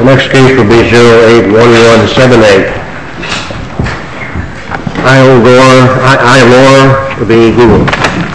The next case will be 081178. ILOR v. Google.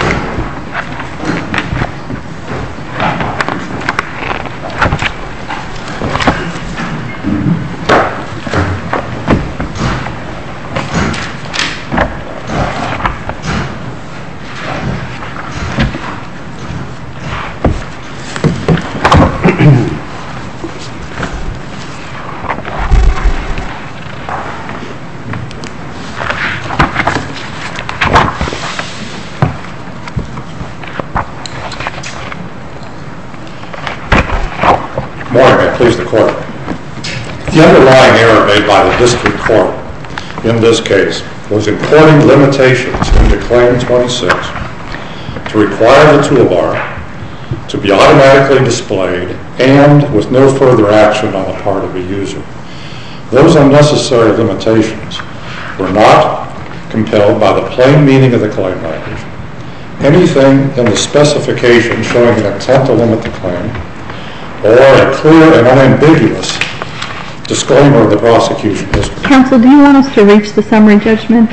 The underlying error made by the district court in this case was importing limitations into Claim 26 to require the toolbar to be automatically displayed and with no further action on the part of the user. Those unnecessary limitations were not compelled by the plain meaning of the claim language, anything in the specification showing an intent to limit the claim, or a clear and unambiguous disclaimer of the prosecution history. Counsel, do you want us to reach the summary judgment?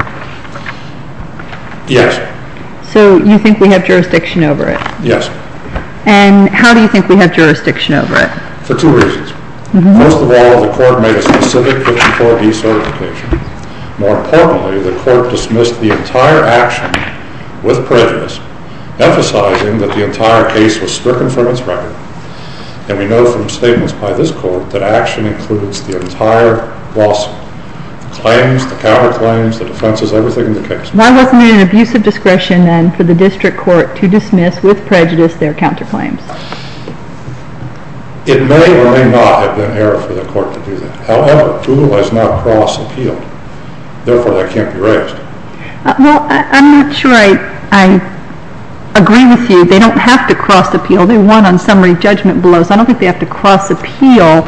Yes. So you think we have jurisdiction over it? Yes. And how do you think we have jurisdiction over it? For two reasons. First of all, the court made a specific 54B certification. More importantly, the court dismissed the entire action with prejudice, emphasizing that the entire case was stricken from its record. And we know from statements by this court that action includes the entire lawsuit. The claims, the counterclaims, the defenses, everything in the case. Why wasn't it an abuse of discretion then for the district court to dismiss with prejudice their counterclaims? It may or may not have been error for the court to do that. However, Google has not cross-appealed. Therefore, that can't be raised. Well, I'm not sure I agree with you. They don't have to cross-appeal. They won on summary judgment below, so I don't think they have to cross-appeal.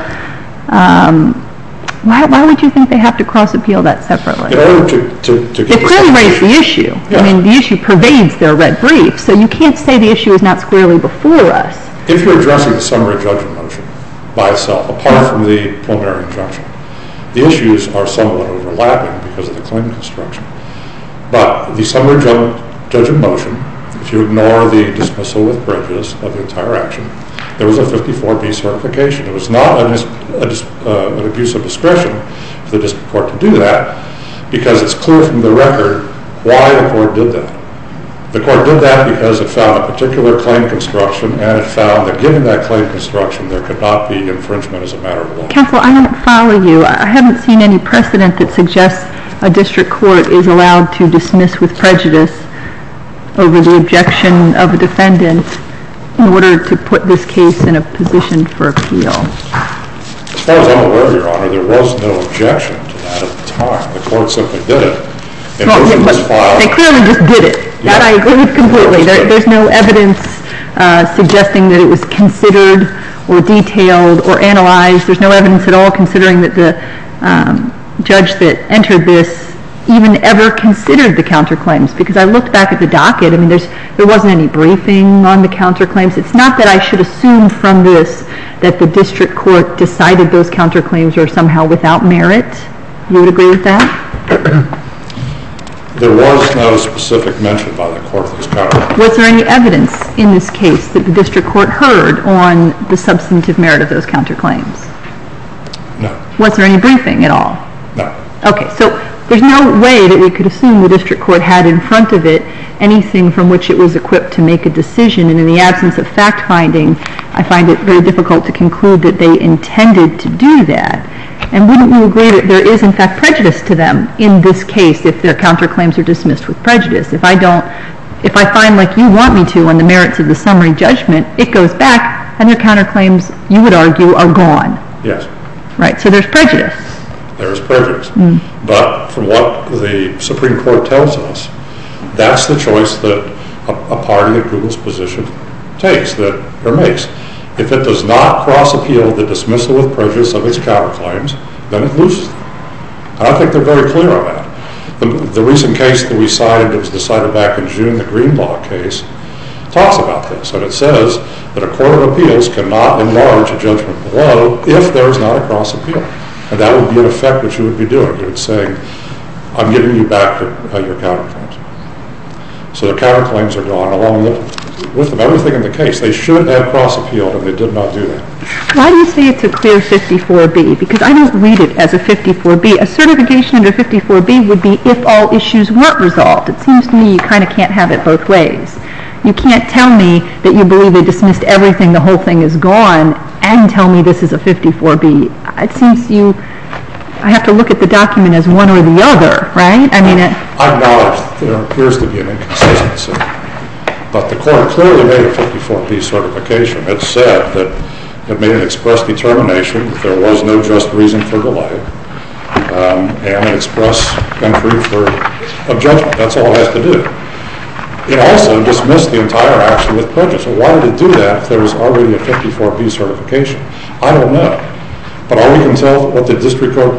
Why would you think they have to cross-appeal that separately? In order to they clearly raised the issue. Yeah. I mean, the issue pervades their red brief, so you can't say the issue is not squarely before us. If you're addressing the summary judgment motion by itself, apart from the preliminary injunction, the issues are somewhat overlapping because of the claim construction. But the summary judgment motion, if you ignore the dismissal with prejudice of the entire action, there was a 54B certification. It was not an abuse of discretion for the district court to do that, because it's clear from the record why the court did that. The court did that because it found a particular claim construction, and it found that given that claim construction, there could not be infringement as a matter of law. Counsel, I don't follow you. I haven't seen any precedent that suggests a district court is allowed to dismiss with prejudice over the objection of a defendant in order to put this case in a position for appeal. As far as I'm aware, Your Honor, there was no objection to that at the time. The court simply did it. They clearly just did it. That I agree with completely. There's no evidence suggesting that it was considered or detailed or analyzed. There's no evidence at all considering that the judge that entered this even ever considered the counterclaims, because I looked back at the docket. I mean, there wasn't any briefing on the counterclaims. It's not that I should assume from this that the district court decided those counterclaims are somehow without merit. You would agree with that? There was no specific mention by the court of these counterclaims. Was there any evidence in this case that the district court heard on the substantive merit of those counterclaims? No. Was there any briefing at all? No. Okay, so there's no way that we could assume the district court had in front of it anything from which it was equipped to make a decision, and in the absence of fact-finding, I find it very difficult to conclude that they intended to do that. And wouldn't you agree that there is, in fact, prejudice to them in this case if their counterclaims are dismissed with prejudice? If I find like you want me to on the merits of the summary judgment, it goes back, and their counterclaims, you would argue, are gone. Yes. Right, so there's prejudice. There is prejudice. But from what the Supreme Court tells us, that's the choice that a party at Google's position takes, or makes. If it does not cross-appeal the dismissal with prejudice of its counterclaims, then it loses them. And I think they're very clear on that. The recent case that we cited, that was decided back in June, the Greenlaw case, talks talks about this, and it says that a court of appeals cannot enlarge a judgment below if there is not a cross appeal. And that would be in effect what you would be doing. You would say, I'm giving you back your counterclaims. So the counterclaims are gone along with them. Everything in the case. They should have cross appealed, and they did not do that. Why do you say it's a clear 54B? Because I don't read it as a 54B. A certification under 54B would be if all issues weren't resolved. It seems to me you kind of can't have it both ways. You can't tell me that you believe they dismissed everything, the whole thing is gone, and tell me this is a 54B. It seems I have to look at the document as one or the other, right? I acknowledge there appears to be an inconsistency. But the court clearly made a 54B certification. It said that it made an express determination that there was no just reason for delay, and an express entry of judgment. That's all it has to do. It also dismissed the entire action with prejudice. So why did it do that if there was already a 54B certification? I don't know. But all we can tell what the district court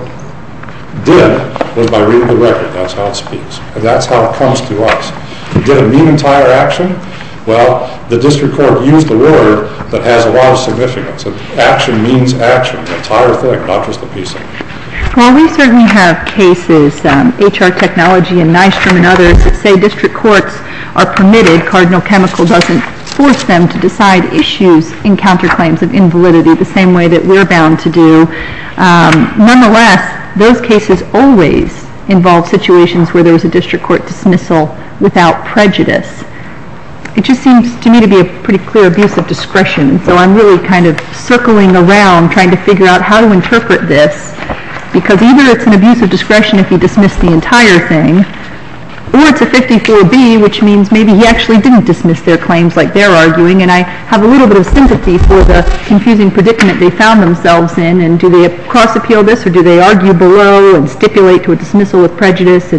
did was by reading the record. That's how it speaks. And that's how it comes to us. Did it mean entire action? Well, the district court used the word that has a lot of significance. Action means action, the entire thing, not just a piece of it. Well, we certainly have cases, HR Technology and Nystrom and others, that say district courts are permitted, Cardinal Chemical doesn't force them to decide issues in counterclaims of invalidity the same way that we're bound to do. Nonetheless, those cases always involve situations where there was a district court dismissal without prejudice. It just seems to me to be a pretty clear abuse of discretion. And so I'm really kind of circling around trying to figure out how to interpret this, because either it's an abuse of discretion if you dismiss the entire thing, or it's a 54B, which means maybe he actually didn't dismiss their claims like they're arguing, and I have a little bit of sympathy for the confusing predicament they found themselves in, and do they cross-appeal this, or do they argue below and stipulate to a dismissal with prejudice?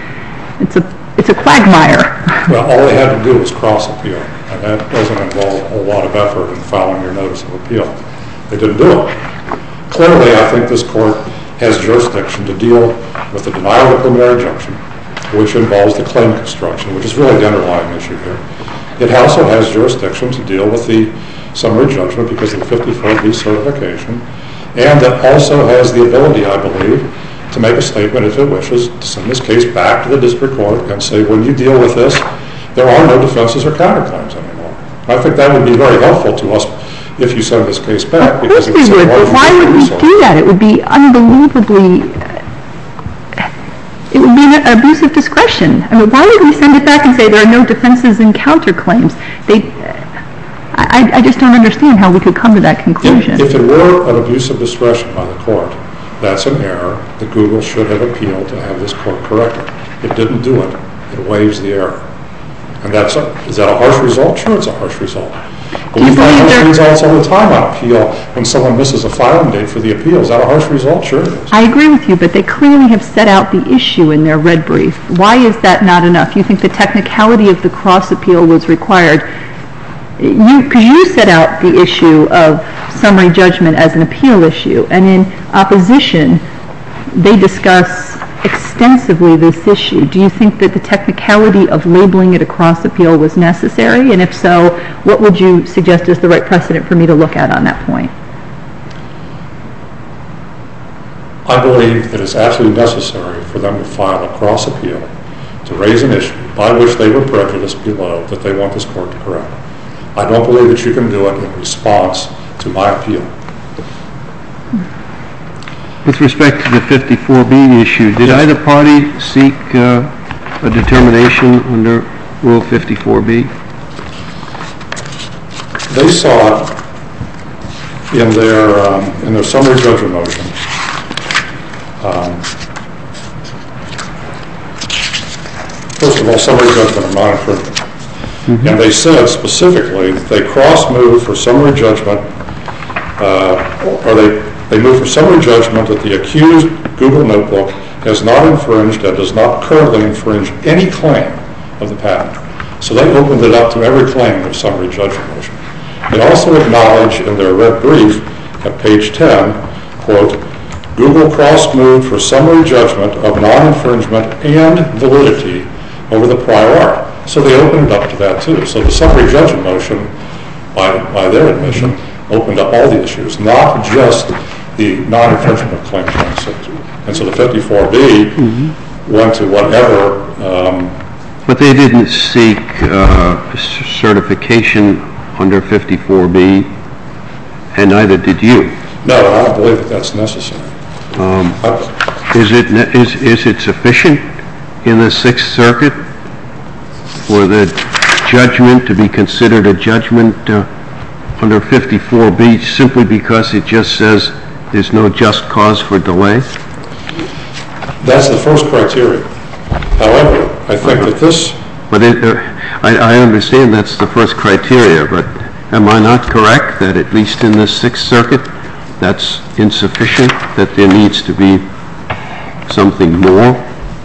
It's a quagmire. Well, all they had to do was cross-appeal, and that doesn't involve a whole lot of effort in filing your notice of appeal. They didn't do it. Clearly, I think this court has jurisdiction to deal with the denial of the preliminary injunction, which involves the claim construction, which is really the underlying issue here. It also has jurisdiction to deal with the summary judgment because of the 54B certification, and it also has the ability, I believe, to make a statement, if it wishes, to send this case back to the district court and say, when you deal with this, there are no defenses or counterclaims anymore. I think that would be very helpful to us if you send this case back. Of course we would, but why would we do that? It would be unbelievably... It would be an abuse of discretion. I mean, why would we send it back and say there are no defenses and counterclaims? I just don't understand how we could come to that conclusion. If it were an abuse of discretion by the court, that's an error that Google should have appealed to have this court corrected. It didn't do it. It waives the error. And is that a harsh result? Sure, it's a harsh result. But we find harsh results all the time on appeal when someone misses a filing date for the appeal. Is that a harsh result? Sure it is. I agree with you, but they clearly have set out the issue in their red brief. Why is that not enough? You think the technicality of the cross appeal was required? Because you set out the issue of summary judgment as an appeal issue, and in opposition, they discuss extensively this issue. Do you think that the technicality of labeling it a cross appeal was necessary? And if so, what would you suggest is the right precedent for me to look at on that point? I believe that it's absolutely necessary for them to file a cross appeal to raise an issue by which they were prejudiced below that they want this court to correct. I don't believe that you can do it in response to my appeal. With respect to the 54B issue, did either party seek a determination under Rule 54B? They saw it in their summary judgment motion. First of all, summary judgment of non-infringement. Mm-hmm. And they said specifically that they cross-moved for summary judgment, or they moved for summary judgment that the accused Google Notebook has not infringed and does not currently infringe any claim of the patent. So they opened it up to every claim in their summary judgment motion. They also acknowledged in their red brief at page 10, quote, Google cross-moved for summary judgment of non-infringement and validity over the prior art. So they opened it up to that too. So the summary judgment motion, by their admission, opened up all the issues, not just the non-infringement of Claim 26. And so the 54B went to whatever... But they didn't seek certification under 54B, and neither did you. No, I don't believe that that's necessary. Is it sufficient in the Sixth Circuit for the judgment to be considered a judgment under 54B simply because it just says there's no just cause for delay? That's the first criteria. However, I think that this... But I understand that's the first criteria, but am I not correct that at least in the Sixth Circuit that's insufficient, that there needs to be something more?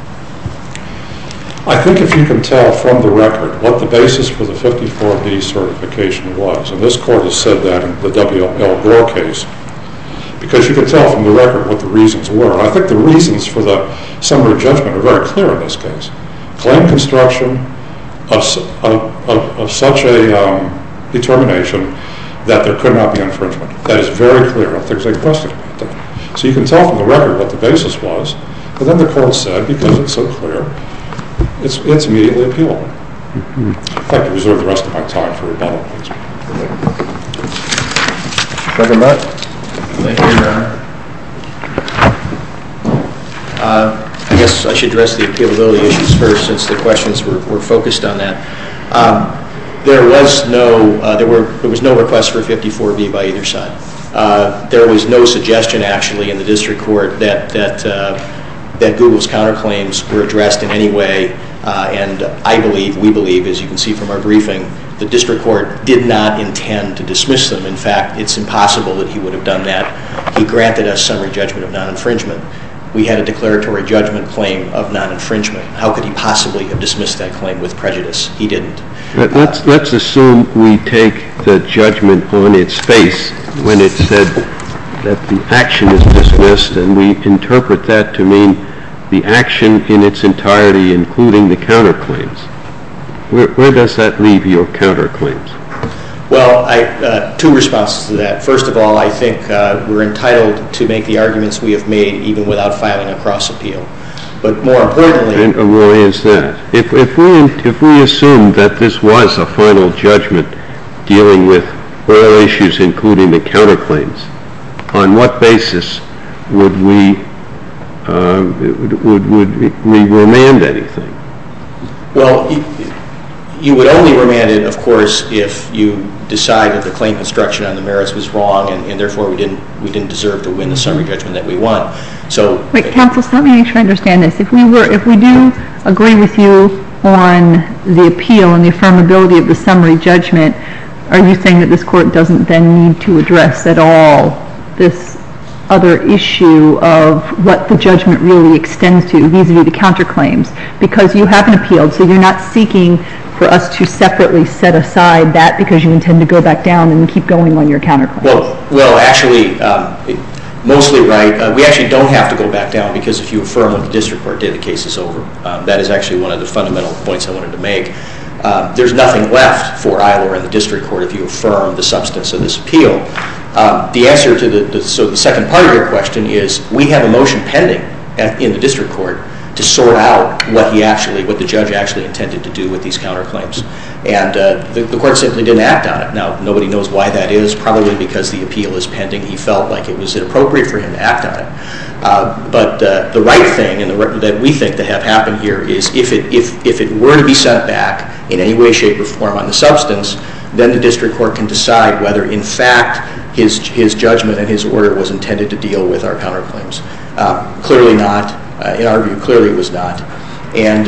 I think if you can tell from the record what the basis for the 54B certification was, and this Court has said that in the W.L. Gore case, because you can tell from the record what the reasons were. And I think the reasons for the summary judgment are very clear in this case. Claim construction of such a determination that there could not be infringement. That is very clear. I don't think there's any question about that. So you can tell from the record what the basis was, but then the Court said, because it's so clear, it's immediately appealable. I'd like to reserve the rest of my time for rebuttal, please. Second that. Thank you, Your Honor. I guess I should address the appealability issues first, since the questions were focused on that. There was no request for 54B by either side. There was no suggestion, actually, in the district court that Google's counterclaims were addressed in any way. And we believe, as you can see from our briefing, the district court did not intend to dismiss them. In fact, it's impossible that he would have done that. He granted us summary judgment of non-infringement. We had a declaratory judgment claim of non-infringement. How could he possibly have dismissed that claim with prejudice? He didn't. Let's assume we take the judgment on its face when it said that the action is dismissed, and we interpret that to mean the action in its entirety, including the counterclaims. Where does that leave your counterclaims? Well, two responses to that. First of all, I think we're entitled to make the arguments we have made even without filing a cross-appeal. But more importantly... And why is that? If we assume that this was a final judgment dealing with all issues, including the counterclaims, on what basis would we remand anything? Well, you would only remand it, of course, if you decide that the claim construction on the merits was wrong, and therefore we didn't deserve to win the summary judgment that we won. So, wait, counsel, let me make sure I understand this. If we do agree with you on the appeal and the affirmability of the summary judgment, are you saying that this court doesn't then need to address at all this other issue of what the judgment really extends to vis-a-vis the counterclaims? Because you haven't appealed, so you're not seeking for us to separately set aside that because you intend to go back down and keep going on your counterclaims. Well, actually, mostly right. We actually don't have to go back down, because if you affirm what the district court did, the case is over. That is actually one of the fundamental points I wanted to make. There's nothing left for Eilor and the district court if you affirm the substance of this appeal. The answer to the second part of your question is we have a motion pending in the district court to sort out what the judge actually intended to do with these counterclaims. And the court simply didn't act on it. Now, nobody knows why that is, probably because the appeal is pending. He felt like it was inappropriate for him to act on it. But the right thing that we think to have happened here is if it were to be sent back in any way, shape, or form on the substance, then the district court can decide whether, in fact, his judgment and his order was intended to deal with our counterclaims. Clearly not. In our view, clearly it was not. And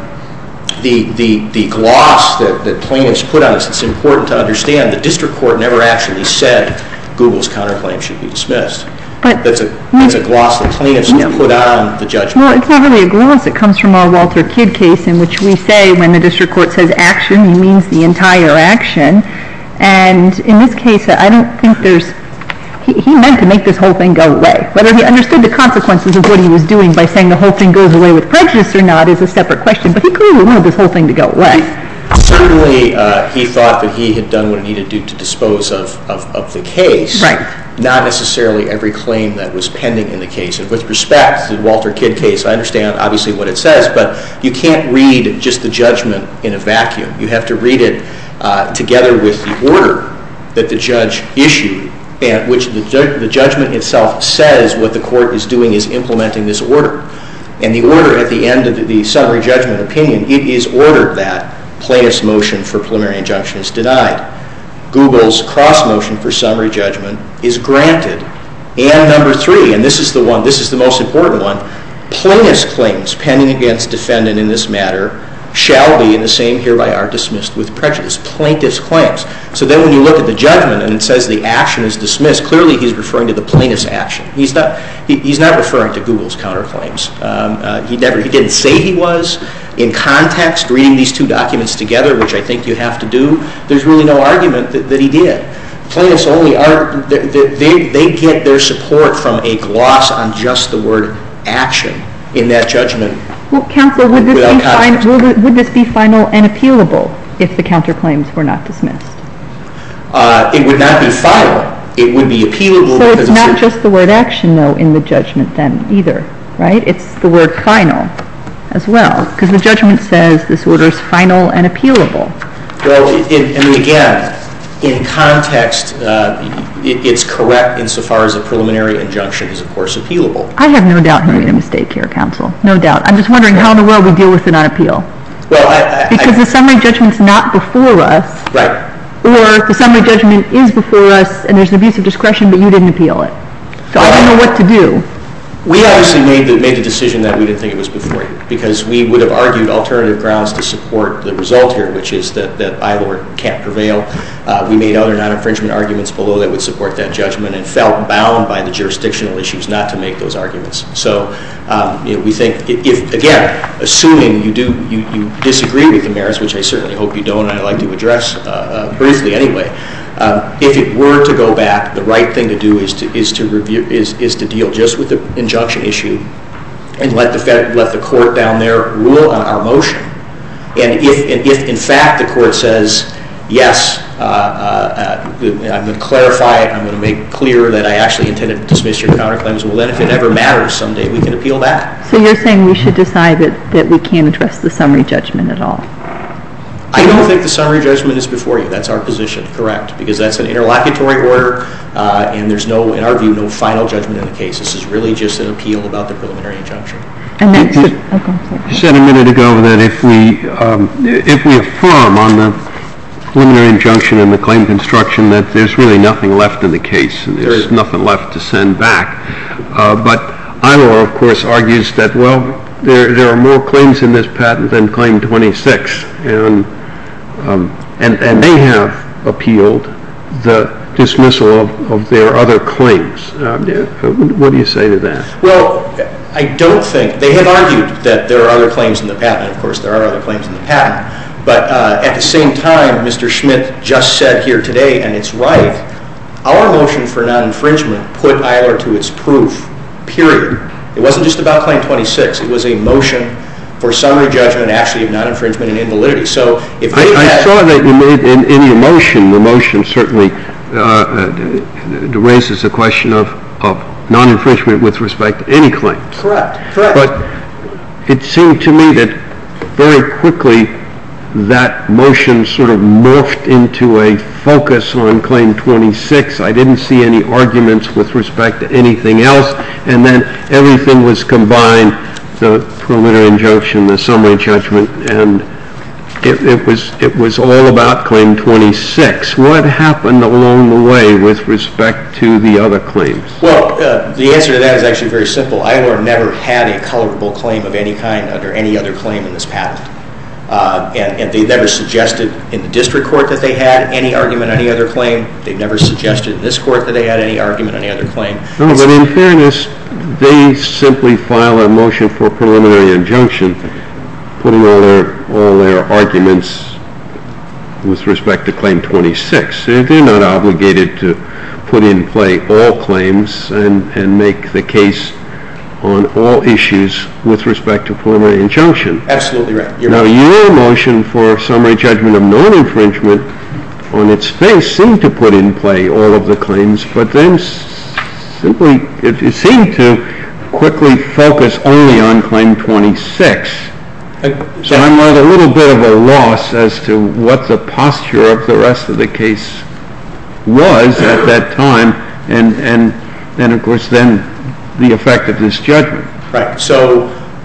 the gloss that plaintiffs put on this, it's important to understand the district court never actually said Google's counterclaim should be dismissed. But that's a gloss that plaintiffs put on the judgment. Well, it's not really a gloss. It comes from our Walter Kidd case, in which we say when the district court says action, he means the entire action. And in this case, I don't think he meant to make this whole thing go away. Whether he understood the consequences of what he was doing by saying the whole thing goes away with prejudice or not is a separate question, but he clearly wanted this whole thing to go away. Certainly, he thought that he had done what he needed to do to dispose of the case. Right. Not necessarily every claim that was pending in the case. And with respect to the Walter Kidd case, I understand obviously what it says, but you can't read just the judgment in a vacuum. You have to read it together with the order that the judge issued, and which the judgment itself says what the court is doing is implementing this order. And the order at the end of the summary judgment opinion, it is ordered that plaintiff's motion for preliminary injunction is denied. Google's cross motion for summary judgment is granted. And number 3, and this is the most important one, plaintiff's claims pending against defendant in this matter shall be, and the same hereby are, dismissed with prejudice. Plaintiff's claims. So then when you look at the judgment and it says the action is dismissed, clearly he's referring to the plaintiff's action. He's not referring to Google's counterclaims. He didn't say he was. In context, reading these two documents together, which I think you have to do, there's really no argument that he did. Plaintiffs only are, they get their support from a gloss on just the word action in that judgment. Well, counsel, would this be final and appealable if the counterclaims were not dismissed? It would not be final. It would be appealable. So it's not just the word action, though, in the judgment then either, right? It's the word final as well, because the judgment says this order is final and appealable. Well, again, in context, it's correct insofar as a preliminary injunction is, of course, appealable. I have no doubt he made a mistake here, counsel. No doubt. I'm just wondering how in the world we deal with it on appeal. Well, because the summary judgment's not before us. Right. Or the summary judgment is before us and there's an abuse of discretion, but you didn't appeal it. So I don't know what to do. We obviously made the decision that we didn't think it was before you, because we would have argued alternative grounds to support the result here, which is that ILOR can't prevail. We made other non-infringement arguments below that would support that judgment and felt bound by the jurisdictional issues not to make those arguments. So we think, if again, assuming you disagree with the merits, which I certainly hope you don't, and I'd like to address briefly anyway, if it were to go back, the right thing to do is to deal just with the injunction issue and let the court down there rule on our motion. And if in fact the court says, yes, I'm going to clarify it, I'm going to make clear that I actually intended to dismiss your counterclaims, well then if it ever matters someday, we can appeal that. So you're saying we should decide that we can't address the summary judgment at all? I don't think the summary judgment is before you. That's our position, correct, because that's an interlocutory order, and there's no, in our view, no final judgment in the case. This is really just an appeal about the preliminary injunction. And then, you said a minute ago that if we affirm on the preliminary injunction and the claim construction, that there's really nothing left in the case, and there's nothing left to send back. But ILOR, of course, argues that, well, there are more claims in this patent than Claim 26, and they have appealed the dismissal of their other claims. What do you say to that? Well, I don't think, they have argued that there are other claims in the patent, and of course there are other claims in the patent, but at the same time, Mr. Schmidt just said here today, and it's right, our motion for non-infringement put ILOR to its proof, period. It wasn't just about Claim 26, it was a motion for summary judgment actually of non-infringement and invalidity. So if they I saw that you made in your motion, the motion certainly raises the question of non-infringement with respect to any claim. Correct. But it seemed to me that very quickly that motion sort of morphed into a focus on Claim 26. I didn't see any arguments with respect to anything else, and then everything was combined, the preliminary injunction, the summary judgment, and it was all about Claim 26. What happened along the way with respect to the other claims? Well, the answer to that is actually very simple. ILOR never had a colorable claim of any kind under any other claim in this patent. And they never suggested in the district court that they had any argument on any other claim. They've never suggested in this court that they had any argument on any other claim. No, but in fairness, they simply file a motion for preliminary injunction, putting all their arguments with respect to Claim 26. They're not obligated to put in play all claims and make the case on all issues with respect to preliminary injunction. Absolutely right. Now, your motion for summary judgment of non-infringement on its face seemed to put in play all of the claims, but then simply it seemed to quickly focus only on Claim 26. So I'm at a little bit of a loss as to what the posture of the rest of the case was at that time, and of course then the effect of this judgment. Right. So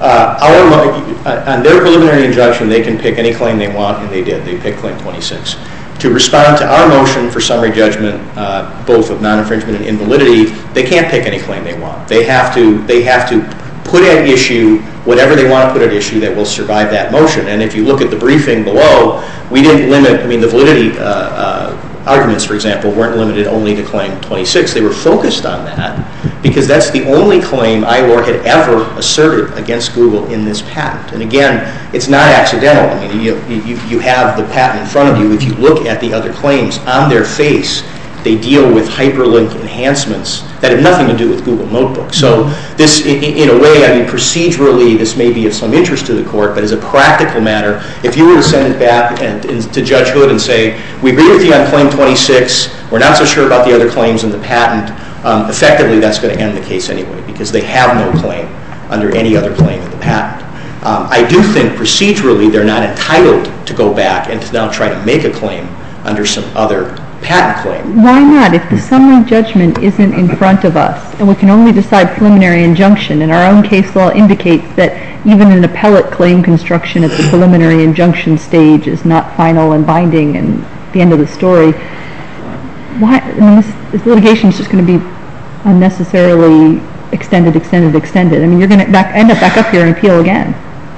on their preliminary injunction, they can pick any claim they want, and they did. They picked Claim 26. To respond to our motion for summary judgment, both of non-infringement and invalidity, they can't pick any claim they want. They have to put at issue whatever they want to put at issue that will survive that motion. And if you look at the briefing below, we didn't limit, the validity arguments, for example, weren't limited only to Claim 26. They were focused on that because that's the only claim ILOR had ever asserted against Google in this patent. And again, it's not accidental. You have the patent in front of you. If you look at the other claims on their face, they deal with hyperlink enhancements that have nothing to do with Google Notebook. So this, in a way, procedurally, this may be of some interest to the court, but as a practical matter, if you were to send it back to Judge Hood and say, we agree with you on Claim 26, we're not so sure about the other claims in the patent, effectively that's going to end the case anyway, because they have no claim under any other claim in the patent. I do think procedurally they're not entitled to go back and to now try to make a claim under some other patent claim. Why not? If the summary judgment isn't in front of us and we can only decide preliminary injunction, and our own case law indicates that even an appellate claim construction at the preliminary injunction stage is not final and binding and the end of the story, why? This litigation is just going to be unnecessarily extended. You're going to end up back up here and appeal again.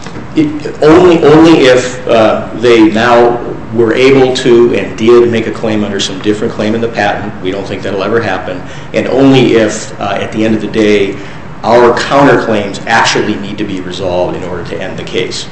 Only if they now were able to and did make a claim under some different claim in the patent. We don't think that'll ever happen. And only if, at the end of the day, our counterclaims actually need to be resolved in order to end the case.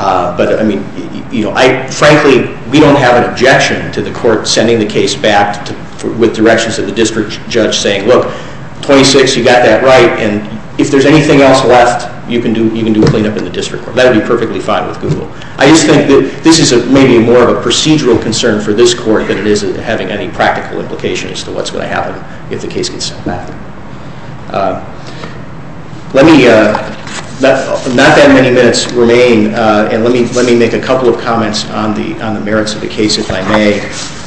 Frankly, we don't have an objection to the court sending the case back with directions of the district judge saying, look, 26, you got that right, and if there's anything else left, you can do cleanup in the district court. That would be perfectly fine with Google. I just think that this is maybe more of a procedural concern for this court than it is having any practical implication as to what's going to happen if the case gets sent back. Not that many minutes remain, and let me make a couple of comments on the merits of the case, if I may.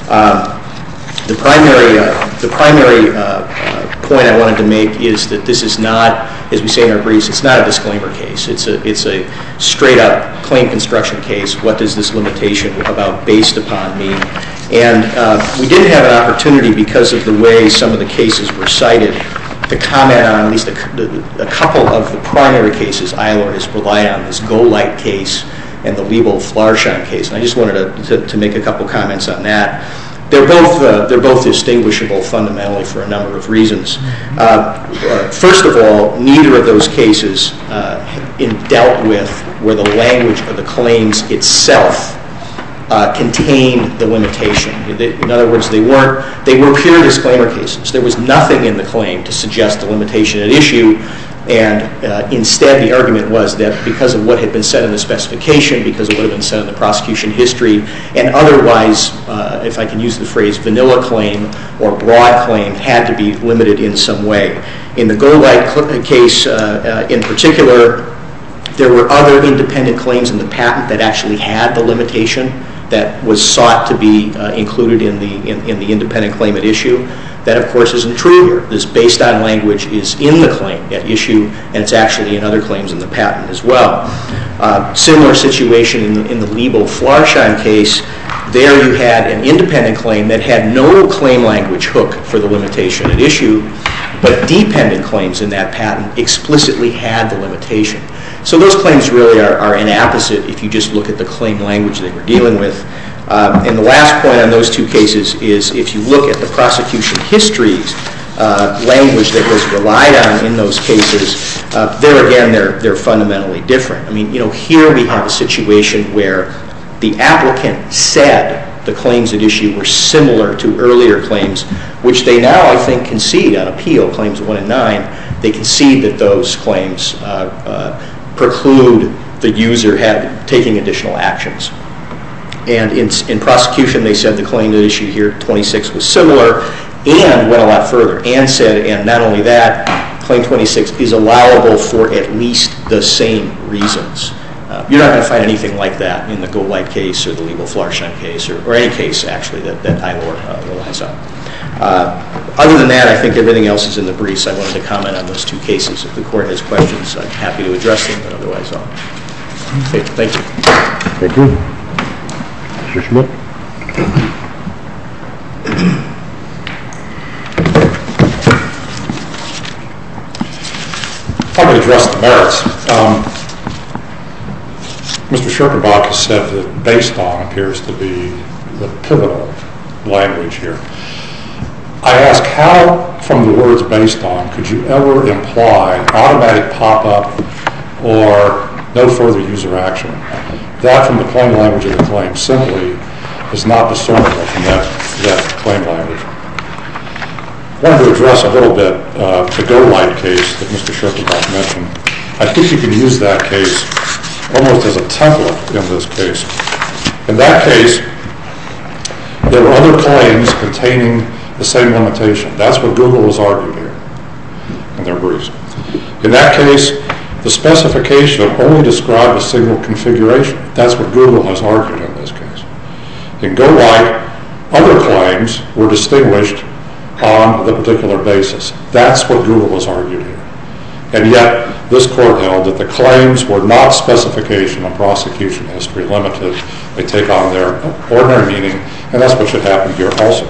The primary point I wanted to make is that this is not, as we say in our briefs, it's not a disclaimer case. It's a straight-up claim construction case. What does this limitation about based upon mean? And we didn't have an opportunity, because of the way some of the cases were cited, to comment on at least a couple of the primary cases ILOR has relied on, this Go-Lite case and the Liebel-Flarsheim case. And I just wanted to make a couple comments on that. They're both distinguishable fundamentally for a number of reasons. First of all, neither of those cases dealt with where the language of the claims itself contained the limitation. In other words, they were pure disclaimer cases. There was nothing in the claim to suggest the limitation at issue, and instead the argument was that because of what had been said in the specification, because of what had been said in the prosecution history, and otherwise, if I can use the phrase, vanilla claim or broad claim had to be limited in some way. In the Go-Lite case in particular, there were other independent claims in the patent that actually had the limitation that was sought to be included in the independent claim at issue. That, of course, isn't true here. This based on language is in the claim at issue, and it's actually in other claims in the patent as well. Similar situation in the Liebel-Flarsheim case. There you had an independent claim that had no claim language hook for the limitation at issue, but dependent claims in that patent explicitly had the limitation. So those claims really are inapposite if you just look at the claim language they were dealing with. And the last point on those two cases is if you look at the prosecution history's language that was relied on in those cases, there again they're fundamentally different. Here we have a situation where the applicant said the claims at issue were similar to earlier claims, which they now, I think, concede on appeal, claims 1 and 9, they concede that those claims preclude the user taking additional actions. And in prosecution, they said the claim at issue here, 26, was similar, and went a lot further, and said, and not only that, claim 26 is allowable for at least the same reasons. You're not going to find anything like that in the Go-Light case or the Liebel-Flarsheim case or any case, actually, that ILOR relies on. Other than that, I think everything else is in the briefs. I wanted to comment on those two cases. If the Court has questions, I'm happy to address them, but otherwise I'll... Okay, thank you. Thank you. Mr. Schmidt? I'm going to address the merits. Mr. Schirkenbach has said that based on appears to be the pivotal language here. I ask, how from the words based on could you ever imply automatic pop-up or no further user action? That from the plain language of the claim simply is not discernible from that claim language. I wanted to address a little bit the Go-Light case that Mr. Schirkenbach mentioned. I think you can use that case almost as a template in this case. In that case, there were other claims containing the same limitation. That's what Google has argued here in their briefs. In that case, the specification only described a single configuration. That's what Google has argued in this case. In Go-Light, other claims were distinguished on the particular basis. That's what Google has argued here. And yet, this Court held that the claims were not specification and prosecution history limited. They take on their ordinary meaning, and that's what should happen here also.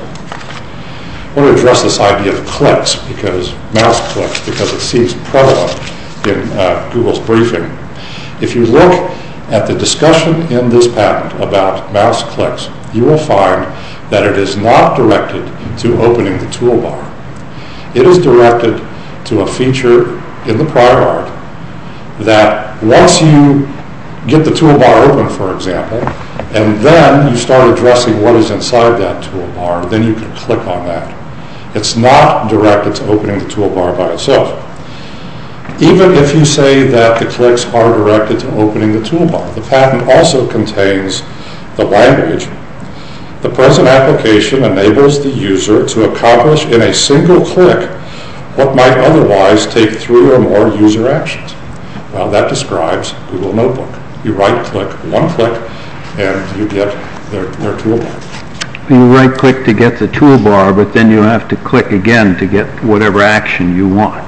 I want to address this idea of clicks, mouse clicks, because it seems prevalent in Google's briefing. If you look at the discussion in this patent about mouse clicks, you will find that it is not directed to opening the toolbar. It is directed to a feature in the prior art that once you get the toolbar open, for example, and then you start addressing what is inside that toolbar, then you can click on that. It's not directed to opening the toolbar by itself. Even if you say that the clicks are directed to opening the toolbar, the patent also contains the language. The present application enables the user to accomplish in a single click what might otherwise take 3 or more user actions. Well, that describes Google Notebook. You right-click, one click, and you get their toolbar. You right-click to get the toolbar, but then you have to click again to get whatever action you want.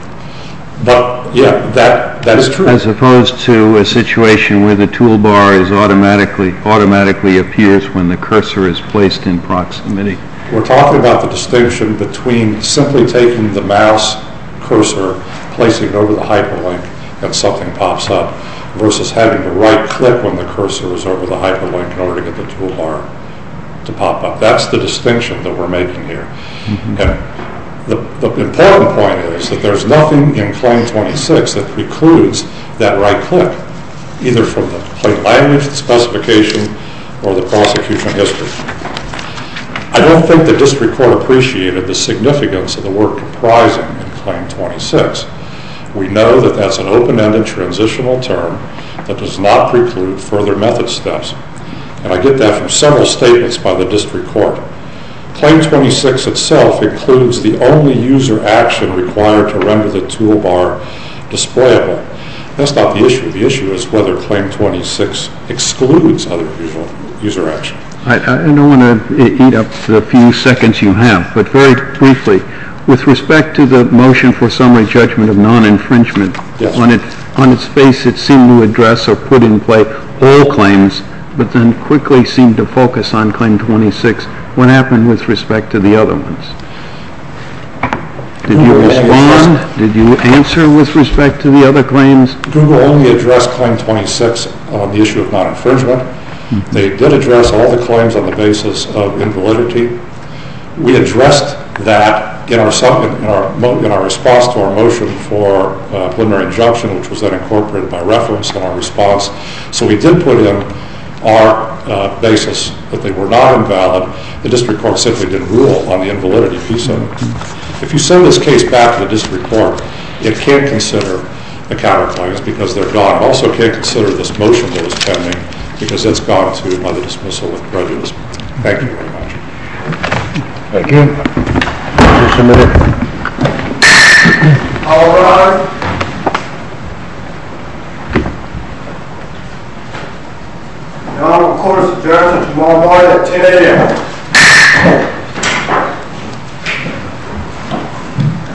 But, yeah, that is true. As opposed to a situation where the toolbar is automatically appears when the cursor is placed in proximity. We're talking about the distinction between simply taking the mouse cursor, placing it over the hyperlink, and something pops up, versus having to right-click when the cursor is over the hyperlink in order to get the toolbar to pop up. That's the distinction that we're making here. Mm-hmm. And the important point is that there's nothing in Claim 26 that precludes that right-click, either from the plain language, the specification, or the prosecution history. I don't think the district court appreciated the significance of the word comprising in Claim 26. We know that that's an open-ended transitional term that does not preclude further method steps. And I get that from several statements by the district court. Claim 26 itself includes the only user action required to render the toolbar displayable. That's not the issue. The issue is whether Claim 26 excludes other user action. I don't want to eat up the few seconds you have, but very briefly, with respect to the motion for summary judgment of non-infringement, yes. on its face it seemed to address or put in play all claims, but then quickly seemed to focus on Claim 26. What happened with respect to the other ones? Did you respond? Did you answer with respect to the other claims? Google only addressed Claim 26 on the issue of non-infringement. Mm-hmm. They did address all the claims on the basis of invalidity. We addressed that in our response to our motion for preliminary injunction, which was then incorporated by reference in our response. So we did put in our basis that they were not invalid. The district court simply didn't rule on the invalidity piece of it. If you send this case back to the district court, it can't consider the counterclaims because they're gone. It also can't consider this motion that was pending because it's gone to by the dismissal with prejudice. Thank you very much. Thank you. Just a minute. All rise. The Honorable Court is adjourned until tomorrow morning at 10 a.m.